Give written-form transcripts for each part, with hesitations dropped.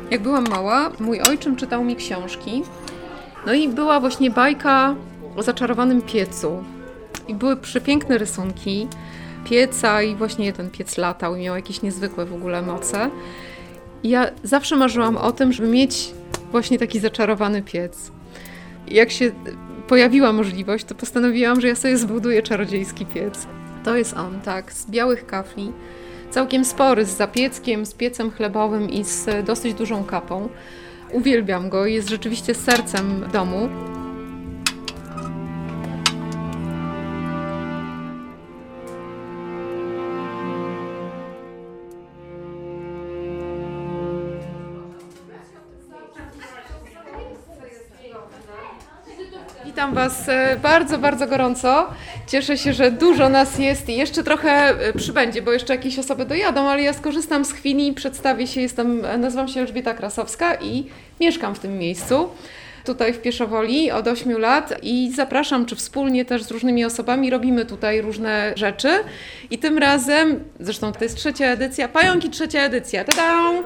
Jak byłam mała, mój ojczym czytał mi książki. No i była właśnie bajka o zaczarowanym piecu. I były przepiękne rysunki pieca i właśnie ten piec latał i miał jakieś niezwykłe w ogóle moce. I ja zawsze marzyłam o tym, żeby mieć właśnie taki zaczarowany piec. I jak się pojawiła możliwość, to postanowiłam, że ja sobie zbuduję czarodziejski piec. To jest on, tak, z białych kafli. Całkiem spory, z zapieckiem, z piecem chlebowym i z dosyć dużą kapą. Uwielbiam go i jest rzeczywiście sercem domu. Witam Was bardzo, bardzo gorąco. Cieszę się, że dużo nas jest i jeszcze trochę przybędzie, bo jeszcze jakieś osoby dojadą, ale ja skorzystam z chwili i przedstawię się. Nazywam się Elżbieta Krasowska i mieszkam w tym miejscu, tutaj w Pieszowoli od 8 lat i zapraszam, czy wspólnie też z różnymi osobami robimy tutaj różne rzeczy. I tym razem, zresztą to jest trzecia edycja, Pająki trzecia edycja, tada!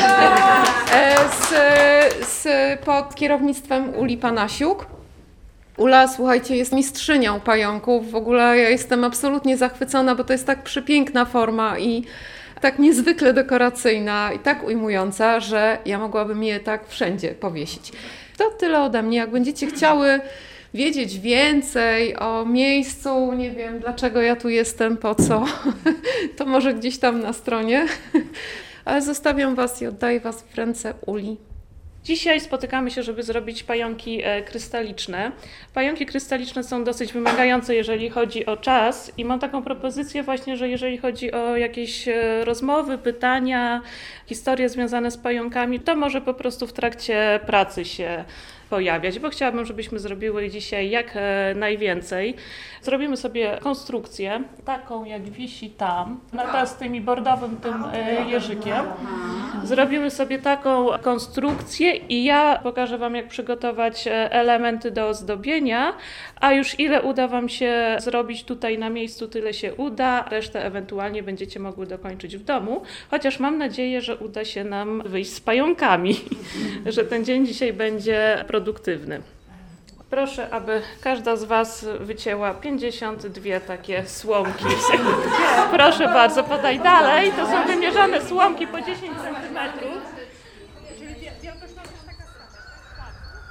Pod kierownictwem Uli Panasiuk. Ula, słuchajcie, jest mistrzynią pająków. W ogóle ja jestem absolutnie zachwycona, bo to jest tak przepiękna forma i tak niezwykle dekoracyjna i tak ujmująca, że ja mogłabym je tak wszędzie powiesić. To tyle ode mnie. Jak będziecie chciały wiedzieć więcej o miejscu, nie wiem dlaczego ja tu jestem, po co, to może gdzieś tam na stronie. Ale zostawiam Was i oddaję Was w ręce Uli. Dzisiaj spotykamy się, żeby zrobić pająki krystaliczne. Pająki krystaliczne są dosyć wymagające, jeżeli chodzi o czas i mam taką propozycję właśnie, że jeżeli chodzi o jakieś rozmowy, pytania, historie związane z pająkami, to może po prostu w trakcie pracy się pojawiać, bo chciałabym, żebyśmy zrobiły dzisiaj jak najwięcej. Zrobimy sobie konstrukcję, taką jak wisi tam, z tym bordowym tym jeżykiem. Zrobimy sobie taką konstrukcję i ja pokażę Wam, jak przygotować elementy do ozdobienia, a już ile uda Wam się zrobić tutaj na miejscu, tyle się uda, resztę ewentualnie będziecie mogły dokończyć w domu, chociaż mam nadzieję, że uda się nam wyjść z pająkami, że ten dzień dzisiaj będzie produktywny. Proszę, aby każda z Was wycięła 52 takie słomki. Proszę bardzo, podaj dalej. To są wymierzone słomki po 10 cm. Czyli wielkość noga jest taka sama.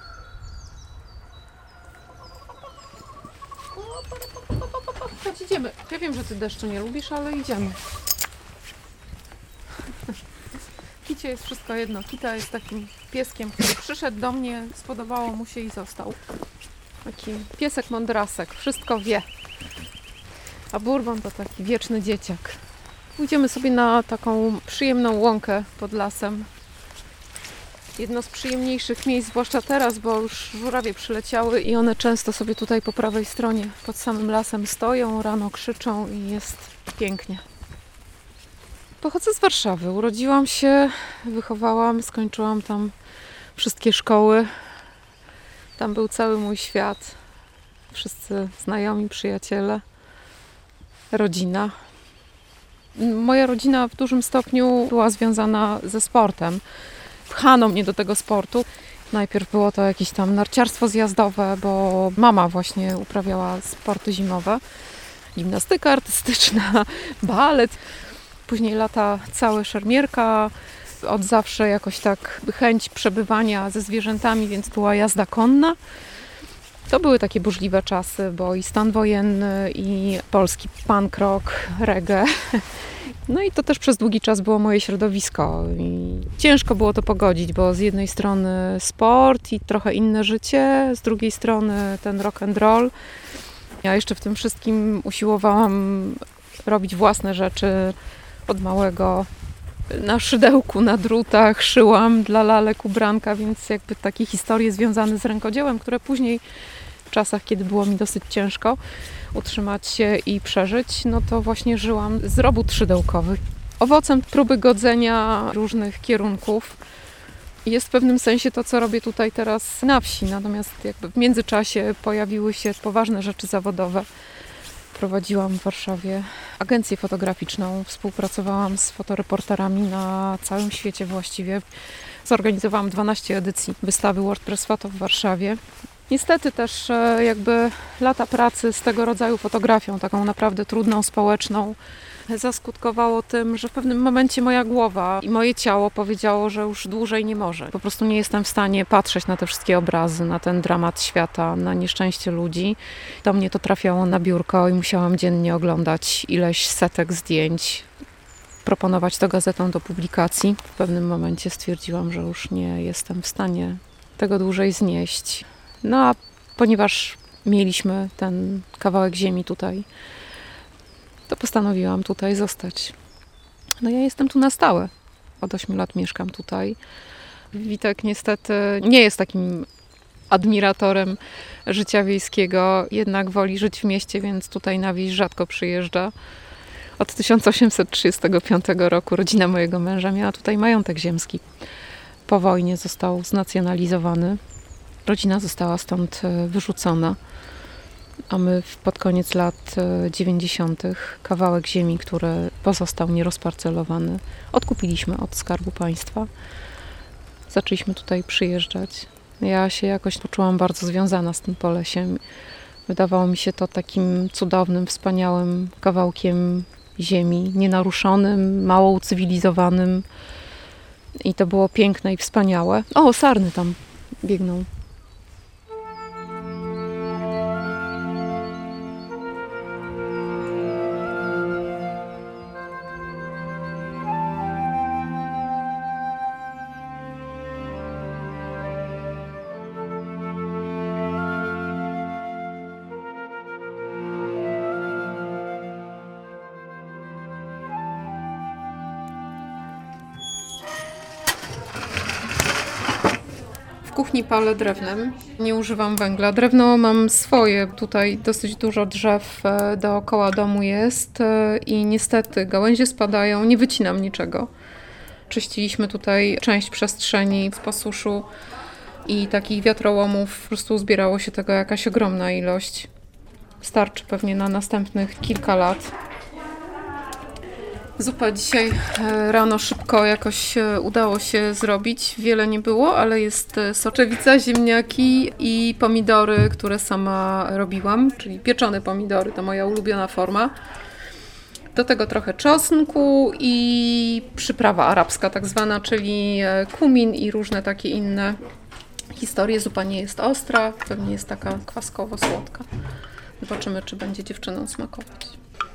Chodź, idziemy. Ja wiem, że Ty deszczu nie lubisz, ale idziemy. Kicie jest wszystko jedno. Kita jest takim pieskiem, który przyszedł do mnie, spodobało mu się i został. Taki piesek mądrasek, wszystko wie. A Bourbon to taki wieczny dzieciak. Pójdziemy sobie na taką przyjemną łąkę pod lasem. Jedno z przyjemniejszych miejsc, zwłaszcza teraz, bo już żurawie przyleciały i one często sobie tutaj po prawej stronie pod samym lasem stoją, rano krzyczą i jest pięknie. Pochodzę z Warszawy. Urodziłam się, wychowałam, skończyłam tam wszystkie szkoły. Tam był cały mój świat. Wszyscy znajomi, przyjaciele, rodzina. Moja rodzina w dużym stopniu była związana ze sportem. Pchano mnie do tego sportu. Najpierw było to jakieś tam narciarstwo zjazdowe, bo mama właśnie uprawiała sporty zimowe. Gimnastyka artystyczna, balet. Później lata całe szermierka, od zawsze jakoś tak chęć przebywania ze zwierzętami, więc była jazda konna. To były takie burzliwe czasy, bo i stan wojenny, i polski punk rock, reggae. No i to też przez długi czas było moje środowisko. I ciężko było to pogodzić, bo z jednej strony sport i trochę inne życie, z drugiej strony ten rock and roll. Ja jeszcze w tym wszystkim usiłowałam robić własne rzeczy. Od małego na szydełku, na drutach szyłam dla lalek ubranka, więc jakby takie historie związane z rękodziełem, które później w czasach, kiedy było mi dosyć ciężko utrzymać się i przeżyć, no to właśnie żyłam z robót szydełkowych. Owocem próby godzenia różnych kierunków jest w pewnym sensie to, co robię tutaj teraz na wsi, natomiast jakby w międzyczasie pojawiły się poważne rzeczy zawodowe. Prowadziłam w Warszawie agencję fotograficzną, współpracowałam z fotoreporterami na całym świecie właściwie. Zorganizowałam 12 edycji wystawy WordPress Photo w Warszawie. Niestety też jakby lata pracy z tego rodzaju fotografią, taką naprawdę trudną, społeczną, zaskutkowało tym, że w pewnym momencie moja głowa i moje ciało powiedziało, że już dłużej nie może. Po prostu nie jestem w stanie patrzeć na te wszystkie obrazy, na ten dramat świata, na nieszczęście ludzi. Do mnie to trafiało na biurko i musiałam dziennie oglądać ileś setek zdjęć, proponować to gazetom do publikacji. W pewnym momencie stwierdziłam, że już nie jestem w stanie tego dłużej znieść. No a ponieważ mieliśmy ten kawałek ziemi tutaj, to postanowiłam tutaj zostać. No ja jestem tu na stałe. Od 8 lat mieszkam tutaj. Witek niestety nie jest takim admiratorem życia wiejskiego, jednak woli żyć w mieście, więc tutaj na wieś rzadko przyjeżdża. Od 1835 roku rodzina mojego męża miała tutaj majątek ziemski. Po wojnie został znacjonalizowany. Rodzina została stąd wyrzucona, a my pod koniec lat 90. kawałek ziemi, który pozostał nierozparcelowany, odkupiliśmy od Skarbu Państwa. Zaczęliśmy tutaj przyjeżdżać. Ja się jakoś poczułam bardzo związana z tym Polesiem. Wydawało mi się to takim cudownym, wspaniałym kawałkiem ziemi, nienaruszonym, mało ucywilizowanym. I to było piękne i wspaniałe. O, sarny tam biegną. W kuchni palę drewnem. Nie używam węgla. Drewno mam swoje. Tutaj dosyć dużo drzew dookoła domu jest i niestety gałęzie spadają. Nie wycinam niczego. Czyściliśmy tutaj część przestrzeni w posuszu i takich wiatrołomów. Po prostu zbierało się tego jakaś ogromna ilość. Starczy pewnie na następnych kilka lat. Zupę dzisiaj rano szybko jakoś udało się zrobić. Wiele nie było, ale jest soczewica, ziemniaki i pomidory, które sama robiłam, czyli pieczone pomidory, to moja ulubiona forma. Do tego trochę czosnku i przyprawa arabska tak zwana, czyli kumin i różne takie inne historie. Zupa nie jest ostra, pewnie jest taka kwaskowo-słodka. Zobaczymy, czy będzie dziewczynom smakować.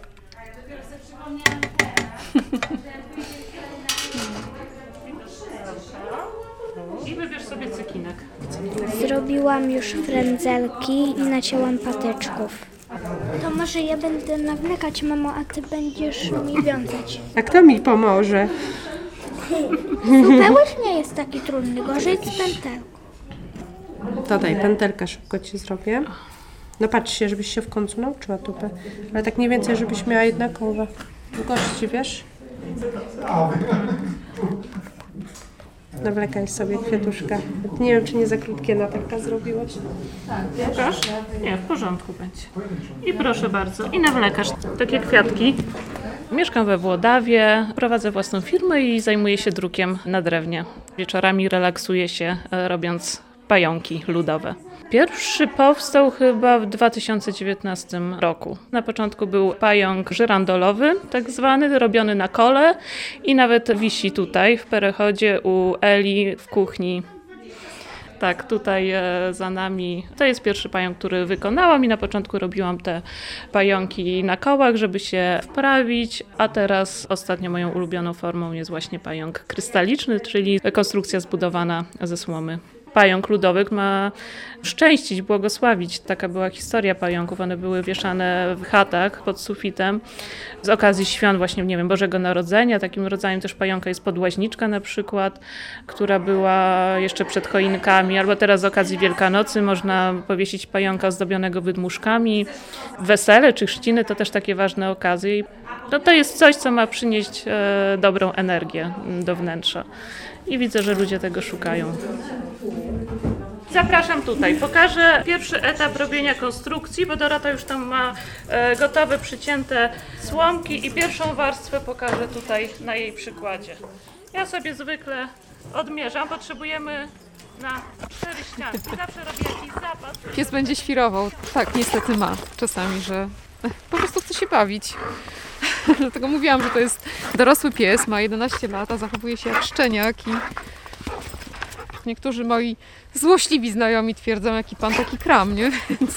I wybierz sobie cekinek. Zrobiłam już frędzelki i nacięłam patyczków. To może ja będę nawlekać, mamo, a ty będziesz mi wiązać. A kto mi pomoże? Supełek nie jest taki trudny, gorzej z pętelką. To daj, pętelkę szybko ci zrobię. No patrz się, żebyś się w końcu nauczyła tupę. Ale tak mniej więcej, żebyś miała jednakowe długości, wiesz? Nawlekaj sobie kwiatuszka. Nie wiem, czy nie za krótkie natarka zrobiłaś. Pokaż? Nie, w porządku będzie. I proszę bardzo. I nawlekasz takie kwiatki. Mieszkam we Włodawie, prowadzę własną firmę i zajmuję się drukiem na drewnie. Wieczorami relaksuję się, robiąc pająki ludowe. Pierwszy powstał chyba w 2019 roku. Na początku był pająk żyrandolowy, tak zwany, robiony na kole i nawet wisi tutaj w perechodzie u Eli w kuchni. Tak, tutaj za nami. To jest pierwszy pająk, który wykonałam i na początku robiłam te pająki na kołach, żeby się wprawić, a teraz ostatnio moją ulubioną formą jest właśnie pająk krystaliczny, czyli konstrukcja zbudowana ze słomy. Pająk ludowy ma szczęścić, błogosławić. Taka była historia pająków. One były wieszane w chatach pod sufitem z okazji świąt właśnie, nie wiem, Bożego Narodzenia. Takim rodzajem też pająka jest podłaźniczka na przykład, która była jeszcze przed choinkami, albo teraz z okazji Wielkanocy można powiesić pająka ozdobionego wydmuszkami. Wesele czy chrzciny to też takie ważne okazje. No to jest coś, co ma przynieść dobrą energię do wnętrza. I widzę, że ludzie tego szukają. Zapraszam tutaj. Pokażę pierwszy etap robienia konstrukcji, bo Dorota już tam ma gotowe, przycięte słomki i pierwszą warstwę pokażę tutaj na jej przykładzie. Ja sobie zwykle odmierzam. Potrzebujemy na 4 ścianki. Zawsze robię jakiś zapas. Pies będzie świrował. Tak, niestety ma czasami, że po prostu chce się bawić. Dlatego mówiłam, że to jest dorosły pies, ma 11 lat, a zachowuje się jak szczeniak i niektórzy moi złośliwi znajomi twierdzą, jaki pan taki kram, nie? Więc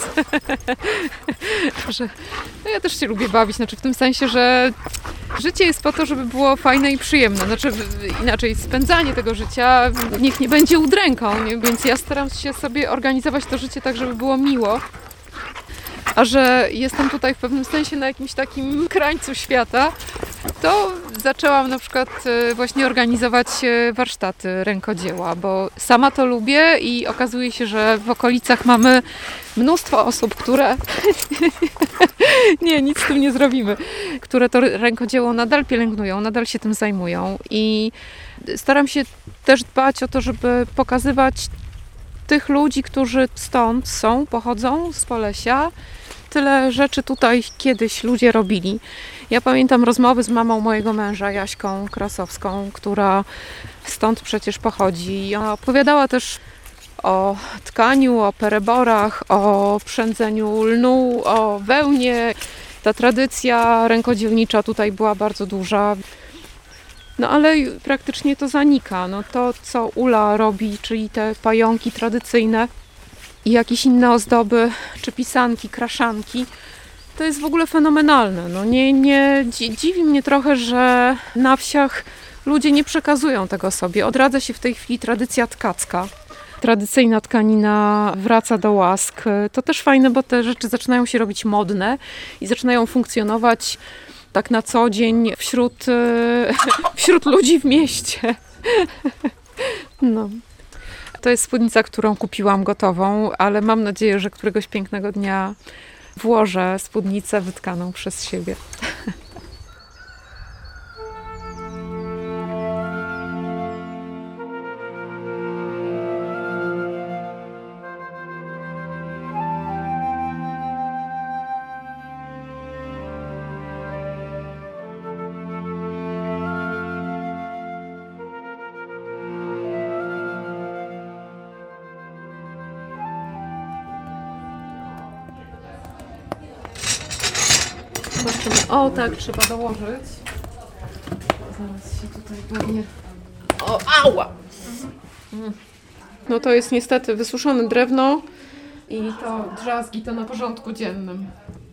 że no ja też się lubię bawić, znaczy w tym sensie, że życie jest po to, żeby było fajne i przyjemne. Znaczy inaczej, spędzanie tego życia niech nie będzie udręką, nie? Więc ja staram się sobie organizować to życie tak, żeby było miło. A że jestem tutaj w pewnym sensie na jakimś takim krańcu świata, to zaczęłam na przykład właśnie organizować warsztaty rękodzieła, bo sama to lubię i okazuje się, że w okolicach mamy mnóstwo osób, które nie, nic z tym nie zrobimy, które to rękodzieło nadal pielęgnują, nadal się tym zajmują i staram się też dbać o to, żeby pokazywać tych ludzi, którzy stąd są, pochodzą z Polesia. Tyle rzeczy tutaj kiedyś ludzie robili. Ja pamiętam rozmowy z mamą mojego męża, Jaśką Krasowską, która stąd przecież pochodzi. I ona opowiadała też o tkaniu, o pereborach, o przędzeniu lnu, o wełnie. Ta tradycja rękodzielnicza tutaj była bardzo duża. No ale praktycznie to zanika. No to, co Ula robi, czyli te pająki tradycyjne i jakieś inne ozdoby, czy pisanki, kraszanki, to jest w ogóle fenomenalne. No dziwi mnie trochę, że na wsiach ludzie nie przekazują tego sobie. Odradza się w tej chwili tradycja tkacka. Tradycyjna tkanina wraca do łask. To też fajne, bo te rzeczy zaczynają się robić modne i zaczynają funkcjonować tak na co dzień wśród ludzi w mieście. No. To jest spódnica, którą kupiłam gotową, ale mam nadzieję, że któregoś pięknego dnia włożę spódnicę wytkaną przez siebie. Zobaczymy. O, tak, trzeba dołożyć. Zaraz się tutaj pewnie... O, ała! No to jest niestety wysuszone drewno i to drzazgi to na porządku dziennym.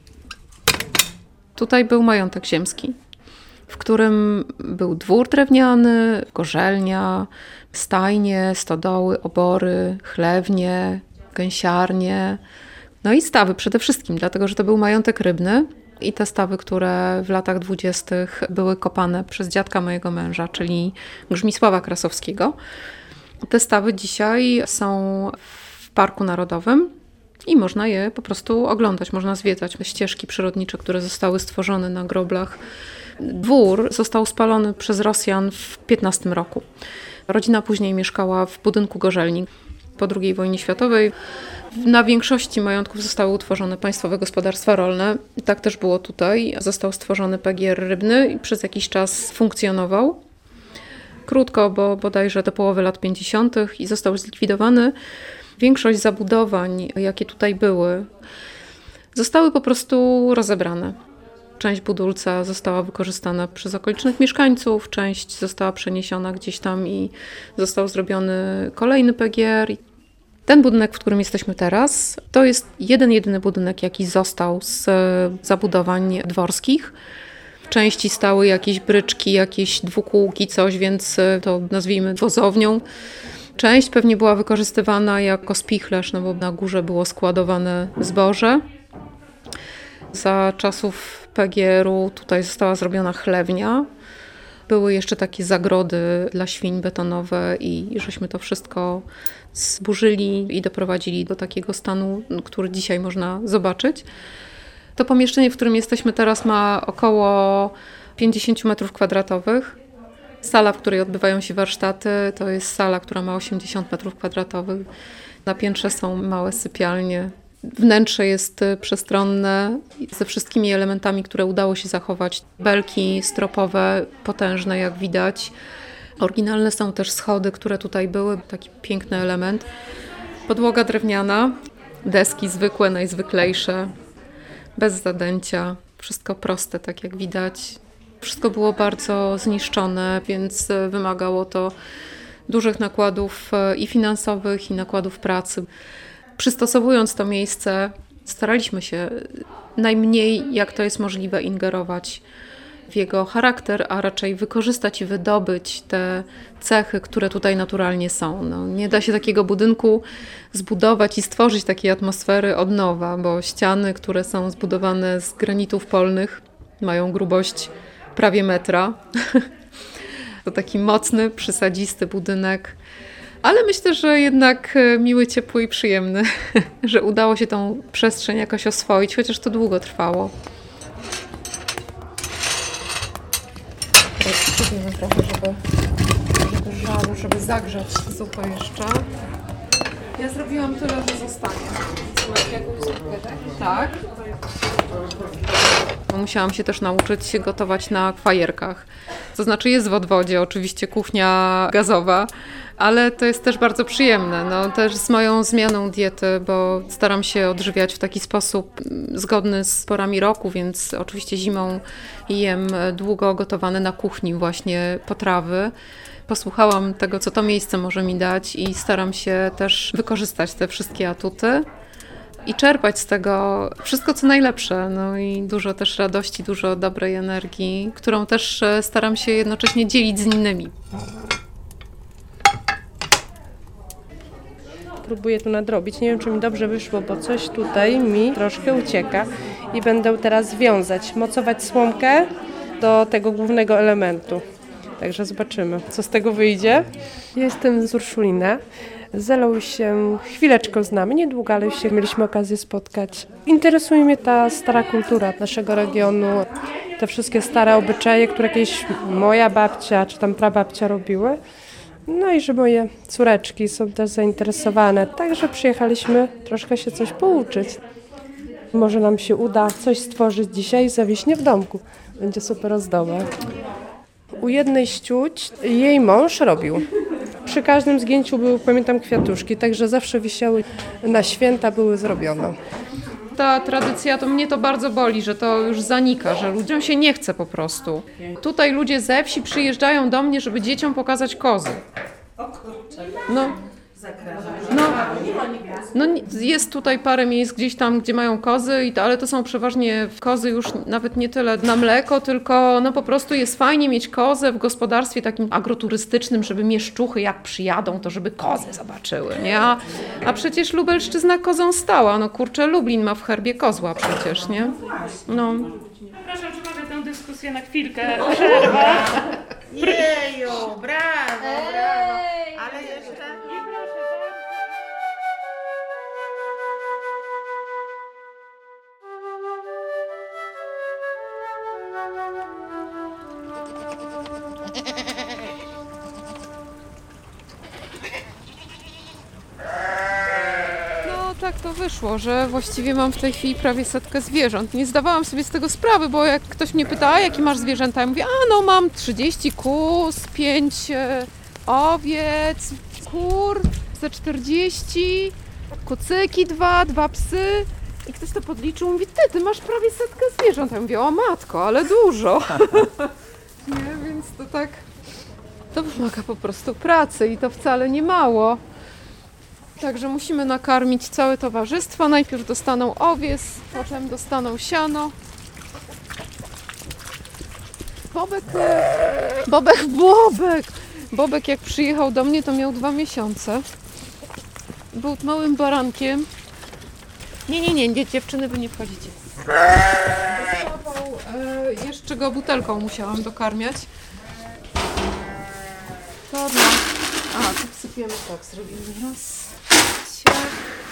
Tutaj był majątek ziemski, w którym był dwór drewniany, gorzelnia, stajnie, stodoły, obory, chlewnie, gęsiarnie, no i stawy przede wszystkim, dlatego że to był majątek rybny. I te stawy, które w latach 20. były kopane przez dziadka mojego męża, czyli Grzmisława Krasowskiego. Te stawy dzisiaj są w Parku Narodowym i można je po prostu oglądać, można zwiedzać ścieżki przyrodnicze, które zostały stworzone na groblach. Dwór został spalony przez Rosjan w 15 roku. Rodzina później mieszkała w budynku gorzelni. Po II wojnie światowej na większości majątków zostały utworzone państwowe gospodarstwa rolne. I tak też było tutaj. Został stworzony PGR rybny i przez jakiś czas funkcjonował. Krótko, bo bodajże do połowy lat 50. i został zlikwidowany. Większość zabudowań, jakie tutaj były, zostały po prostu rozebrane. Część budulca została wykorzystana przez okolicznych mieszkańców, część została przeniesiona gdzieś tam i został zrobiony kolejny PGR. Ten budynek, w którym jesteśmy teraz, to jest jedyny budynek, jaki został z zabudowań dworskich. W części stały jakieś bryczki, jakieś dwukółki, coś, więc to nazwijmy wozownią. Część pewnie była wykorzystywana jako spichlerz, no bo na górze było składowane zboże. Za czasów PGR-u tutaj została zrobiona chlewnia. Były jeszcze takie zagrody dla świń betonowe i żeśmy to wszystko zburzyli i doprowadzili do takiego stanu, który dzisiaj można zobaczyć. To pomieszczenie, w którym jesteśmy teraz, ma około 50 m2. Sala, w której odbywają się warsztaty, to jest sala, która ma 80 m2. Na piętrze są małe sypialnie. Wnętrze jest przestronne ze wszystkimi elementami, które udało się zachować. Belki stropowe, potężne jak widać. Oryginalne są też schody, które tutaj były, taki piękny element. Podłoga drewniana, deski zwykłe, najzwyklejsze, bez zadęcia, wszystko proste, tak jak widać. Wszystko było bardzo zniszczone, więc wymagało to dużych nakładów i finansowych, i nakładów pracy. Przystosowując to miejsce, staraliśmy się najmniej, jak to jest możliwe, ingerować w jego charakter, a raczej wykorzystać i wydobyć te cechy, które tutaj naturalnie są. No, nie da się takiego budynku zbudować i stworzyć takiej atmosfery od nowa, bo ściany, które są zbudowane z granitów polnych, mają grubość prawie metra. To taki mocny, przysadzisty budynek, ale myślę, że jednak miły, ciepły i przyjemny, że udało się tą przestrzeń jakoś oswoić, chociaż to długo trwało. Przyjdziemy trochę, żeby żaru, żeby zagrzać zupę jeszcze. Ja zrobiłam tyle, że zostanie. Masz jakąś zupkę, tak? Tak. Musiałam się też nauczyć gotować na fajerkach. To znaczy jest w odwodzie oczywiście kuchnia gazowa, ale to jest też bardzo przyjemne. No, też z moją zmianą diety, bo staram się odżywiać w taki sposób zgodny z porami roku, więc oczywiście zimą jem długo gotowane na kuchni właśnie potrawy. Posłuchałam tego, co to miejsce może mi dać i staram się też wykorzystać te wszystkie atuty i czerpać z tego wszystko, co najlepsze. No i dużo też radości, dużo dobrej energii, którą też staram się jednocześnie dzielić z innymi. Próbuję tu nadrobić. Nie wiem, czy mi dobrze wyszło, bo coś tutaj mi troszkę ucieka i będę teraz wiązać, mocować słomkę do tego głównego elementu. Także zobaczymy, co z tego wyjdzie. Jestem z Urszulina. Zelo już się chwileczkę znamy, niedługo, ale już się mieliśmy okazję spotkać. Interesuje mnie ta stara kultura naszego regionu, te wszystkie stare obyczaje, które kiedyś moja babcia czy tam prababcia robiły. No i że moje córeczki są też zainteresowane, także przyjechaliśmy troszkę się coś pouczyć. Może nam się uda coś stworzyć dzisiaj i zawieść nie w domku. Będzie super ozdoba. U jednej z ciuć jej mąż robił. Przy każdym zgięciu były, pamiętam, kwiatuszki, także zawsze wisiały na święta, były zrobione. Ta tradycja, to mnie to bardzo boli, że to już zanika, że ludziom się nie chce po prostu. Tutaj ludzie ze wsi przyjeżdżają do mnie, żeby dzieciom pokazać kozy. No, jest tutaj parę miejsc gdzieś tam, gdzie mają kozy, ale to są przeważnie kozy już nawet nie tyle na mleko, tylko no po prostu jest fajnie mieć kozę w gospodarstwie takim agroturystycznym, żeby mieszczuchy jak przyjadą, to żeby kozy zobaczyły, nie? A przecież Lubelszczyzna kozą stała, no kurczę, Lublin ma w herbie kozła przecież, nie? No. Przepraszam, czy mogę tę dyskusję na chwilkę przerwać? Jeju, brawo, brawo. Ale jeszcze... No tak to wyszło, że właściwie mam w tej chwili prawie 100 zwierząt. Nie zdawałam sobie z tego sprawy, bo jak ktoś mnie pyta, a jakie masz zwierzęta? Ja mówię, no mam 30 kóz, 5 owiec, kur, ze 40, kucyki 2 psy. I ktoś to podliczył, mówi, ty masz prawie 100 zwierząt. Ja mówię, o matko, ale dużo. Nie, więc to tak, to wymaga po prostu pracy i to wcale nie mało. Także musimy nakarmić całe towarzystwo. Najpierw dostaną owiec, potem dostaną siano. Bobek jak przyjechał do mnie, to miał 2 miesiące. Był małym barankiem. Nie, dziewczyny, wy nie wchodzicie. Jeszcze go butelką musiałam dokarmiać. Dobra. Tu wsypiemy tak, zrobimy raz. Ciach.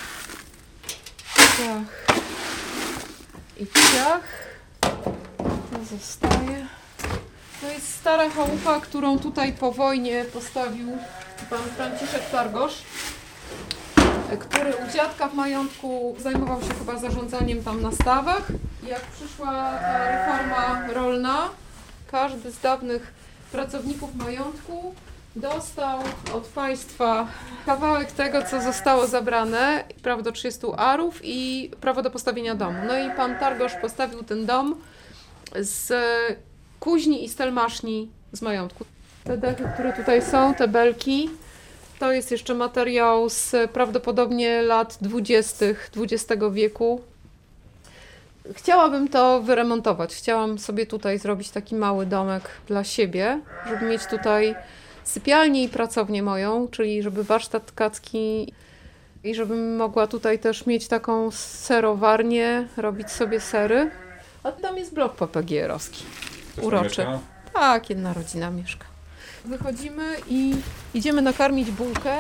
I ciach. To zostaje. To jest stara chałupa, którą tutaj po wojnie postawił pan Franciszek Targosz, który u dziadka w majątku zajmował się chyba zarządzaniem tam na stawach. Jak przyszła ta reforma rolna, każdy z dawnych pracowników majątku dostał od państwa kawałek tego, co zostało zabrane, prawo do 30 arów i prawo do postawienia domu. No i pan Targosz postawił ten dom z kuźni i stelmaszni z majątku. Te dechy, które tutaj są, te belki, to jest jeszcze materiał z prawdopodobnie lat 20. XX wieku. Chciałabym to wyremontować. Chciałam sobie tutaj zrobić taki mały domek dla siebie, żeby mieć tutaj sypialnię i pracownię moją, czyli żeby warsztat tkacki i żebym mogła tutaj też mieć taką serowarnię, robić sobie sery. A tam jest blok PPG-owski. Uroczy. Tak, jedna rodzina mieszka. Wychodzimy i idziemy nakarmić bułkę.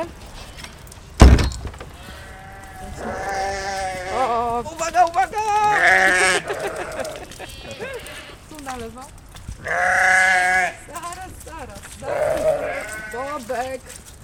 O, uwaga, uwaga! Tu na lewo. Zaraz. Bobek.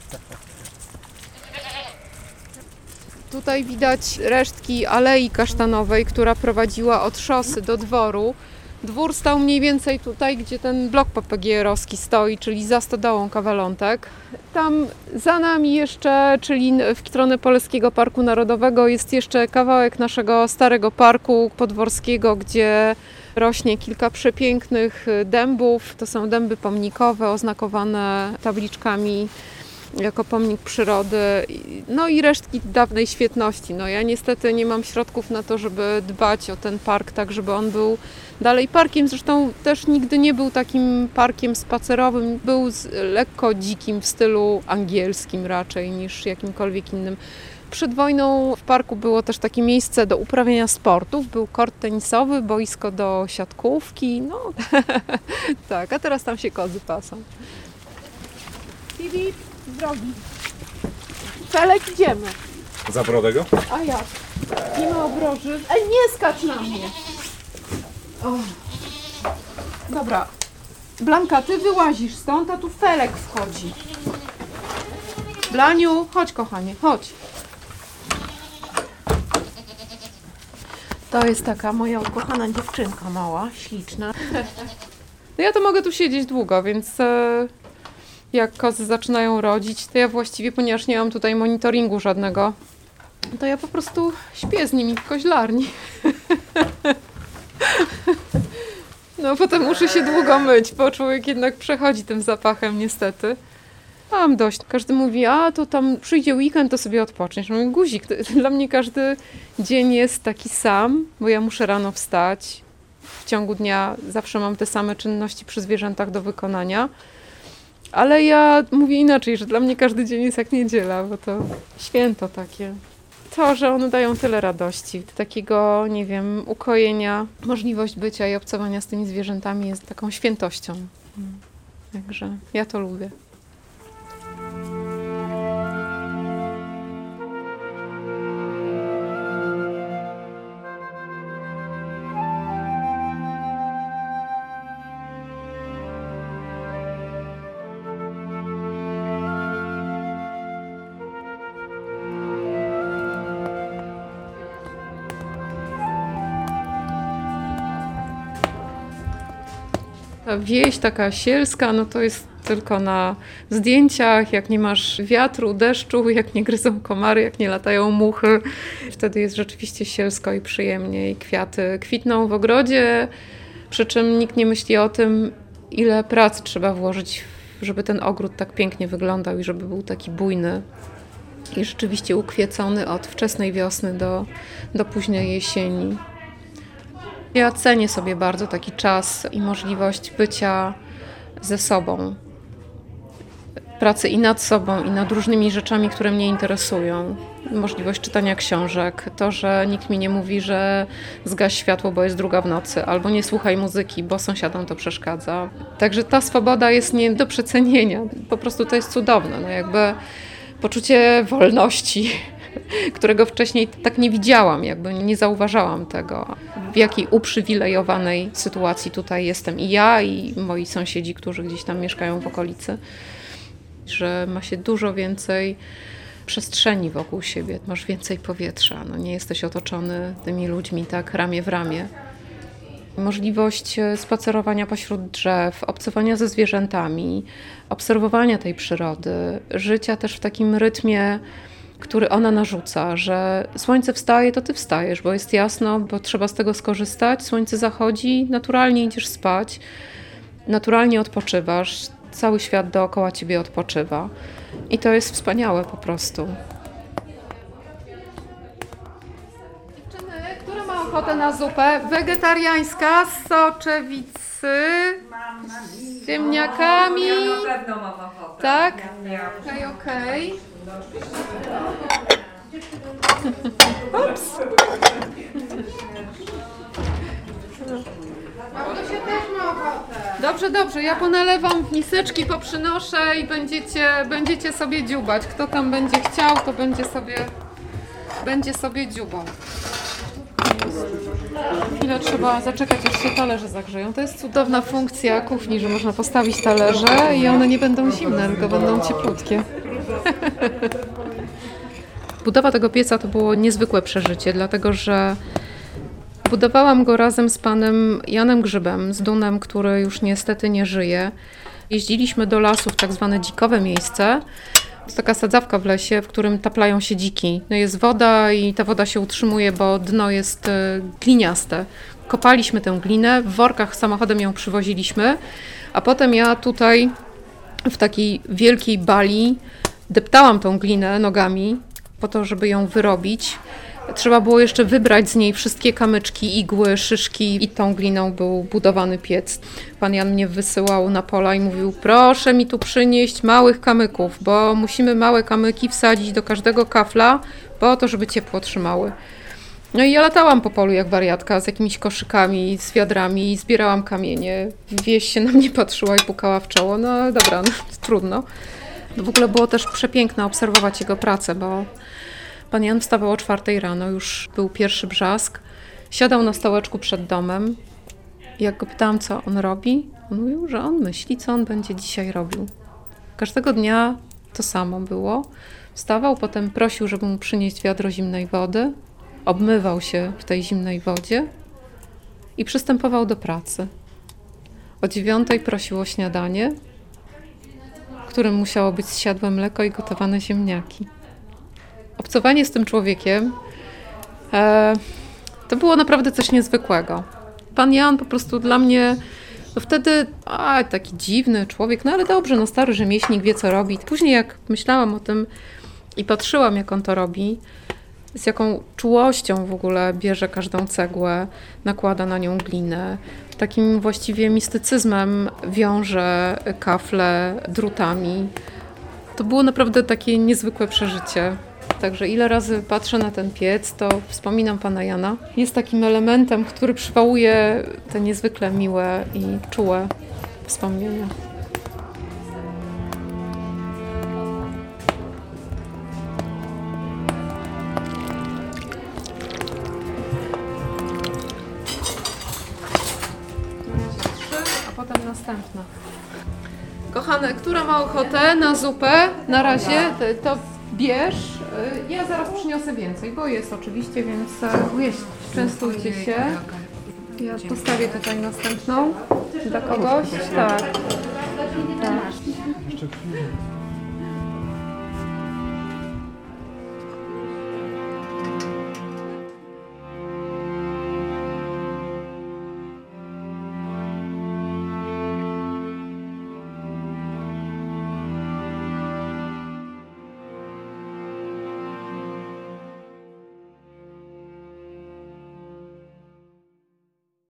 Tutaj widać resztki alei kasztanowej, która prowadziła od szosy do dworu. Dwór stał mniej więcej tutaj, gdzie ten blok PPG-owski stoi, czyli za stodołą Kawalątek. Tam za nami jeszcze, czyli w stronę Polskiego Parku Narodowego, jest jeszcze kawałek naszego starego parku podworskiego, gdzie rośnie kilka przepięknych dębów. To są dęby pomnikowe, oznakowane tabliczkami jako pomnik przyrody, no i resztki dawnej świetności. No ja niestety nie mam środków na to, żeby dbać o ten park tak, żeby on był dalej parkiem. Zresztą też nigdy nie był takim parkiem spacerowym. Był lekko dzikim w stylu angielskim raczej niż jakimkolwiek innym. Przed wojną w parku było też takie miejsce do uprawiania sportów. Był kort tenisowy, boisko do siatkówki. No tak, a teraz tam się kozy pasą. Filip, z drogi. Felek, idziemy. Za Brodego? A jak? Nie ma obroży. Ej, nie skacz na mnie. O. Dobra. Blanka, ty wyłazisz stąd, a tu Felek wchodzi. Blaniu, chodź kochanie, chodź. To jest taka moja ukochana dziewczynka mała, śliczna. No ja to mogę tu siedzieć długo, więc jak kozy zaczynają rodzić, to ja właściwie, ponieważ nie mam tutaj monitoringu żadnego, to ja po prostu śpię z nimi w koźlarni. No potem muszę się długo myć, bo człowiek jednak przechodzi tym zapachem niestety. Mam dość. Każdy mówi, a to tam przyjdzie weekend, to sobie odpoczniesz. No mówię, guzik, dla mnie każdy dzień jest taki sam, bo ja muszę rano wstać. W ciągu dnia zawsze mam te same czynności przy zwierzętach do wykonania. Ale ja mówię inaczej, że dla mnie każdy dzień jest jak niedziela, bo to święto takie. To, że one dają tyle radości, takiego, nie wiem, ukojenia, możliwość bycia i obcowania z tymi zwierzętami jest taką świętością. Także ja to lubię. Ta wieś taka sielska, no to jest tylko na zdjęciach, jak nie masz wiatru, deszczu, jak nie gryzą komary, jak nie latają muchy. Wtedy jest rzeczywiście sielsko i przyjemnie i kwiaty kwitną w ogrodzie, przy czym nikt nie myśli o tym, ile pracy trzeba włożyć, żeby ten ogród tak pięknie wyglądał i żeby był taki bujny i rzeczywiście ukwiecony od wczesnej wiosny do późnej jesieni. Ja cenię sobie bardzo taki czas i możliwość bycia ze sobą. Pracy i nad sobą, i nad różnymi rzeczami, które mnie interesują. Możliwość czytania książek, to, że nikt mi nie mówi, że zgaś światło, bo jest 2 w nocy, albo nie słuchaj muzyki, bo sąsiadom to przeszkadza. Także ta swoboda jest nie do przecenienia. Po prostu to jest cudowne. No jakby poczucie wolności, którego wcześniej tak nie widziałam, jakby nie zauważałam tego, w jakiej uprzywilejowanej sytuacji tutaj jestem i ja, i moi sąsiedzi, którzy gdzieś tam mieszkają w okolicy, że ma się dużo więcej przestrzeni wokół siebie, masz więcej powietrza, no nie jesteś otoczony tymi ludźmi tak ramię w ramię. Możliwość spacerowania pośród drzew, obcowania ze zwierzętami, obserwowania tej przyrody, życia też w takim rytmie, który ona narzuca, że słońce wstaje, to ty wstajesz, bo jest jasno, bo trzeba z tego skorzystać, słońce zachodzi, naturalnie idziesz spać, naturalnie odpoczywasz, cały świat dookoła ciebie odpoczywa i to jest wspaniałe po prostu. Dziewczyny, która ma ochotę na zupę? Wegetariańska z soczewicy, z ziemniakami. Ja na pewno mam ochotę. Tak? Ja. Okej. Ups. Dobrze, dobrze. Ja ponalewam w miseczki, poprzynoszę i będziecie sobie dziubać. Kto tam będzie chciał, to będzie sobie dziubał. Chwilę trzeba zaczekać, aż się talerze zagrzeją. To jest cudowna funkcja kuchni, że można postawić talerze i one nie będą zimne, tylko będą cieplutkie. Budowa tego pieca to było niezwykłe przeżycie, dlatego że budowałam go razem z panem Janem Grzybem, z Dunem, który już niestety nie żyje. Jeździliśmy do lasu w tak zwane dzikowe miejsce. To jest taka sadzawka w lesie, w którym taplają się dziki. No jest woda i ta woda się utrzymuje, bo dno jest gliniaste. Kopaliśmy tę glinę, w workach samochodem ją przywoziliśmy, a potem ja tutaj w takiej wielkiej bali deptałam tą glinę nogami po to, żeby ją wyrobić. Trzeba było jeszcze wybrać z niej wszystkie kamyczki, igły, szyszki i tą gliną był budowany piec. Pan Jan mnie wysyłał na pola i mówił: proszę mi tu przynieść małych kamyków, bo musimy małe kamyki wsadzić do każdego kafla po to, żeby ciepło trzymały. No i ja latałam po polu jak wariatka z jakimiś koszykami, z wiadrami, zbierałam kamienie. Wieś się na mnie patrzyła i pukała w czoło. No dobra, no, trudno. W ogóle było też przepiękne obserwować jego pracę, bo pan Jan wstawał o 4 rano, już był pierwszy brzask, siadał na stołeczku przed domem. Jak go pytałam, co on robi, on mówił, że on myśli, co on będzie dzisiaj robił. Każdego dnia to samo było. Wstawał, potem prosił, żeby mu przynieść wiadro zimnej wody, obmywał się w tej zimnej wodzie i przystępował do pracy. O 9 prosił o śniadanie, w którym musiało być zsiadłe mleko i gotowane ziemniaki. Obcowanie z tym człowiekiem to było naprawdę coś niezwykłego. Pan Jan po prostu dla mnie, no wtedy taki dziwny człowiek, no ale dobrze, no stary rzemieślnik, wie co robi. Później jak myślałam o tym i patrzyłam, jak on to robi, z jaką czułością w ogóle bierze każdą cegłę, nakłada na nią glinę, takim właściwie mistycyzmem wiąże kafle drutami. To było naprawdę takie niezwykłe przeżycie. Także ile razy patrzę na ten piec, to wspominam pana Jana. Jest takim elementem, który przywołuje te niezwykle miłe i czułe wspomnienia. A potem następna. Kochane, która ma ochotę na zupę? Na razie to bierz. Ja zaraz przyniosę więcej, bo jest oczywiście, więc częstujcie się. Ja postawię tutaj następną dla kogoś. Tak.